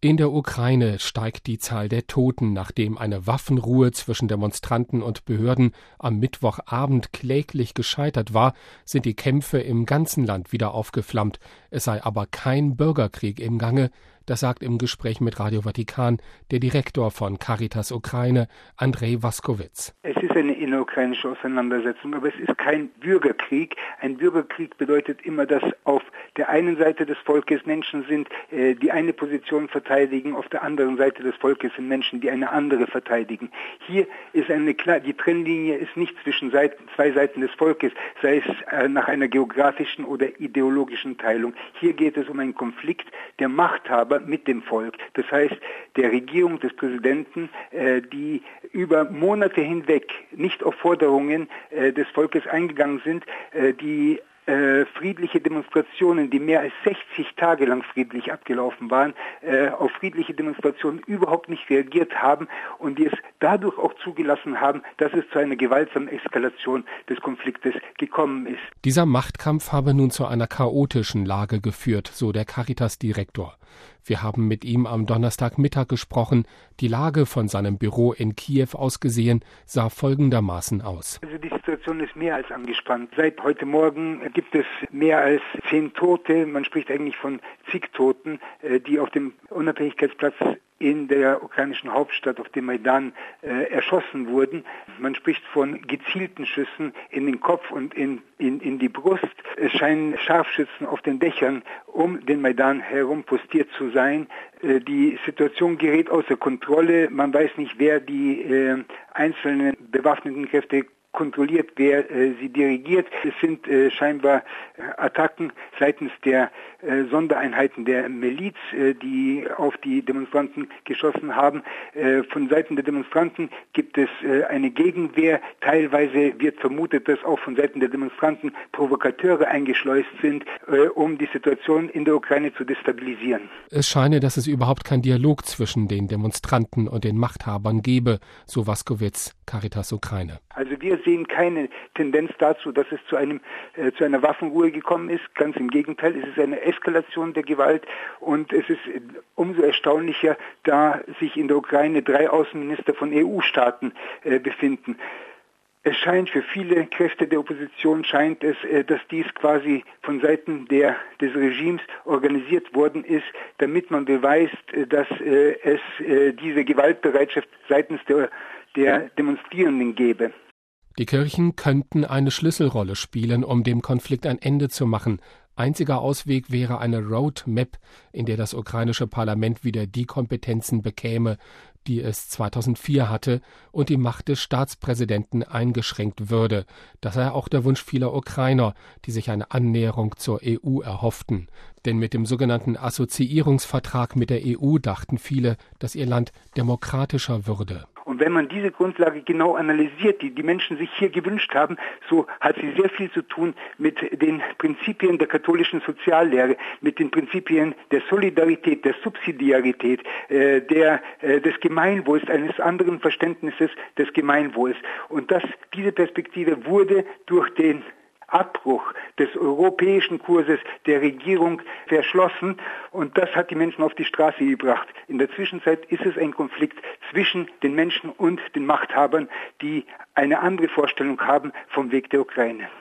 In der Ukraine steigt die Zahl der Toten, nachdem eine Waffenruhe zwischen Demonstranten und Behörden am Mittwochabend kläglich gescheitert war, sind die Kämpfe im ganzen Land wieder aufgeflammt. Es sei aber kein Bürgerkrieg im Gange, das sagt im Gespräch mit Radio Vatikan der Direktor von Caritas Ukraine, Andrej Vaskowitz. Es ist eine innerukrainische Auseinandersetzung, aber es ist kein Bürgerkrieg. Ein Bürgerkrieg bedeutet immer, dass auf der einen Seite des Volkes Menschen sind, die eine Position verteidigen, auf der anderen Seite des Volkes sind Menschen, die eine andere verteidigen. Hier ist die Trennlinie ist nicht zwischen zwei Seiten des Volkes, sei es nach einer geografischen oder ideologischen Teilung. Hier geht es um einen Konflikt der Machthaber mit dem Volk. Das heißt, der Regierung des Präsidenten, die über Monate hinweg nicht auf Forderungen des Volkes eingegangen sind, die friedliche Demonstrationen, die mehr als 60 Tage lang friedlich abgelaufen waren, auf friedliche Demonstrationen überhaupt nicht reagiert haben und die es dadurch auch zugelassen haben, dass es zu einer gewaltsamen Eskalation des Konfliktes gekommen ist. Dieser Machtkampf habe nun zu einer chaotischen Lage geführt, so der Caritas-Direktor. Wir haben mit ihm am Donnerstagmittag gesprochen. Die Lage von seinem Büro in Kiew aus gesehen sah folgendermaßen aus. Also die Situation ist mehr als angespannt. Seit heute Morgen gibt es mehr als 10 Tote. Man spricht eigentlich von zig Toten, die auf dem Unabhängigkeitsplatz in der ukrainischen Hauptstadt auf dem Maidan erschossen wurden. Man spricht von gezielten Schüssen in den Kopf und in die Brust. Es scheinen Scharfschützen auf den Dächern um den Maidan herum postiert zu sein. Die Situation gerät außer Kontrolle. Man weiß nicht, wer die einzelnen bewaffneten Kräfte kontrolliert, wer sie dirigiert. Es sind scheinbar Attacken seitens der Sondereinheiten der Miliz, die auf die Demonstranten geschossen haben. Von Seiten der Demonstranten gibt es eine Gegenwehr. Teilweise wird vermutet, dass auch von Seiten der Demonstranten Provokateure eingeschleust sind, um die Situation in der Ukraine zu destabilisieren. Es scheine, dass es überhaupt keinen Dialog zwischen den Demonstranten und den Machthabern gebe, so Vaskowitz, Caritas Ukraine. Also wir sehen keine Tendenz dazu, dass es zu einer Waffenruhe gekommen ist. Ganz im Gegenteil, es ist eine Eskalation der Gewalt und es ist umso erstaunlicher, da sich in der Ukraine 3 Außenminister von EU-Staaten befinden. Es scheint für viele Kräfte der Opposition, dass dies quasi von Seiten des Regimes organisiert worden ist, damit man beweist, dass es diese Gewaltbereitschaft seitens der Demonstrierenden gäbe. Die Kirchen könnten eine Schlüsselrolle spielen, um dem Konflikt ein Ende zu machen. Einziger Ausweg wäre eine Roadmap, in der das ukrainische Parlament wieder die Kompetenzen bekäme, die es 2004 hatte, und die Macht des Staatspräsidenten eingeschränkt würde. Das sei auch der Wunsch vieler Ukrainer, die sich eine Annäherung zur EU erhofften. Denn mit dem sogenannten Assoziierungsvertrag mit der EU dachten viele, dass ihr Land demokratischer würde. Und wenn man diese Grundlage genau analysiert, die Menschen sich hier gewünscht haben, so hat sie sehr viel zu tun mit den Prinzipien der katholischen Soziallehre, mit den Prinzipien der Solidarität, der Subsidiarität, des Gemeinwohls, eines anderen Verständnisses des Gemeinwohls. Und diese Perspektive wurde durch den Abbruch des europäischen Kurses der Regierung verschlossen und das hat die Menschen auf die Straße gebracht. In der Zwischenzeit ist es ein Konflikt zwischen den Menschen und den Machthabern, die eine andere Vorstellung haben vom Weg der Ukraine.